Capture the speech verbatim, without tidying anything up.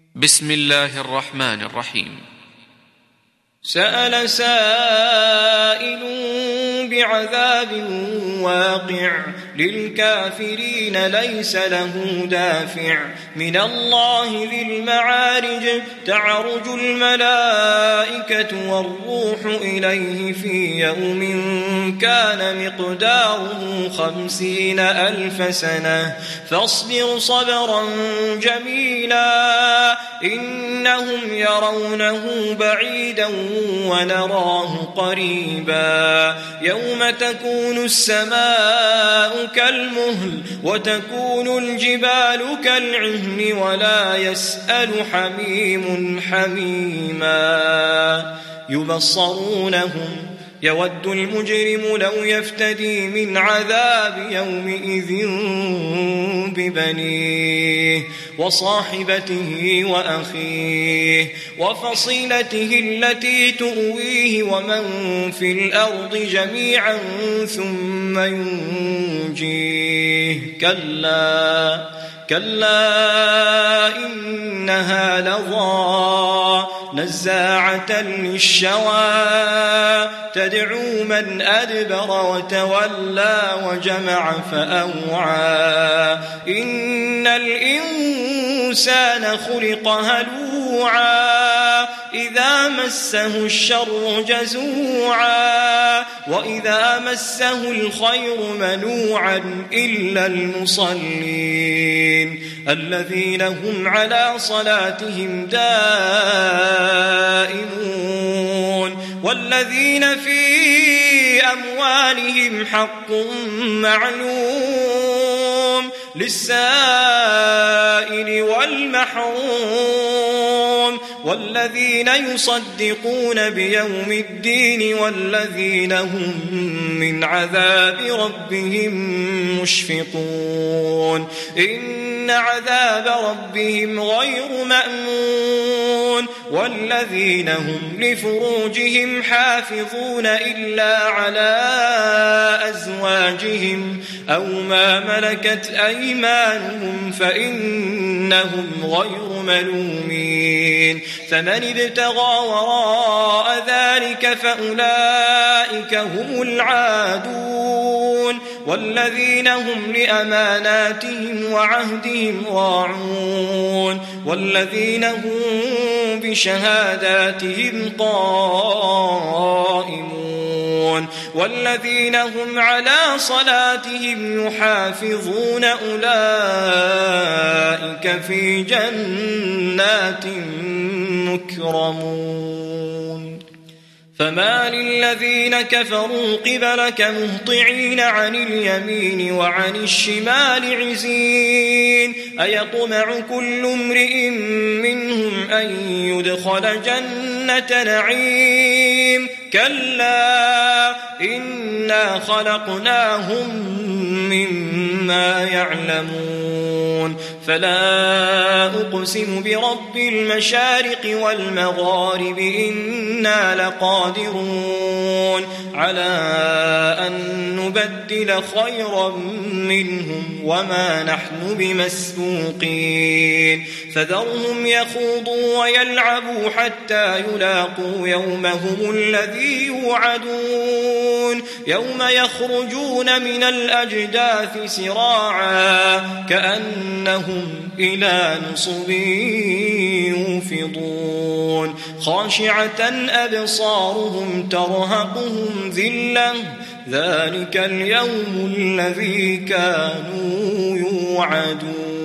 بسم الله الرحمن الرحيم. سأل سائل بعذاب واقع للكافرين ليس له دافع من الله ذي المعارج تعرج الملائكة والروح إليه في يوم كان مقداره خمسين ألف سنة فاصبر صبرا جميلا إنهم يرونه بعيدا ونراه قريبا يوم تكون السماء كالمهل وتكون الجبال كالعهن ولا يسأل حميم حميما يبصرونهم يود المجرم لو يفتدي من عذاب يومئذ ببنيه وصاحبته وأخيه وفصيلته التي تؤويه ومن في الأرض جميعا ثم ينجيه كلا كلا إنها لظى نزاعة للشوى تدعو من أدبر وتولى وجمع فأوعى إن الإنسان خلق هلوعا إذا مسه الشر جزوعا وإذا مسه الخير منوعا إلا المصلين الذين هم على صلاتهم دائمون والذين في أموالهم حق معلوم للسائل والمحروم والذين يصدقون بيوم الدين والذين هم من عذاب ربهم مشفقون إن عذاب ربهم غير مأمون والذين هم لفروجهم حافظون إلا على أزواجهم أو ما ملكت أيمانهم فإنهم غير ملومين فمن ابتغى وراء ذلك فأولئك هم العادون والذين هم لأماناتهم وعهدهم راعون والذين هم بشهاداتهم قائمون والذين هم على صلاتهم يحافظون أولئك في جنات مكرمون فما للذين كفروا قبلك مهطعين عن اليمين وعن الشمال عزين أيطمع كل امرئ منهم أن يدخل جنة نعيم كلا إنا خلقناهم مما يعلمون فلا أقسم برب المشارق والمغارب إنا لقادرون على أن نبدل خيرا منهم وما نحن بمسبوقين فذرهم يخوضوا ويلعبوا حتى يلاقوا يومهم الذي يوعدون يوم يخرجون من الأجداث سراعا كأنهم إلى نصب يوفضون خاشعة أبصارهم ترهقهم ذلة ذلك اليوم الذي كانوا يوعدون.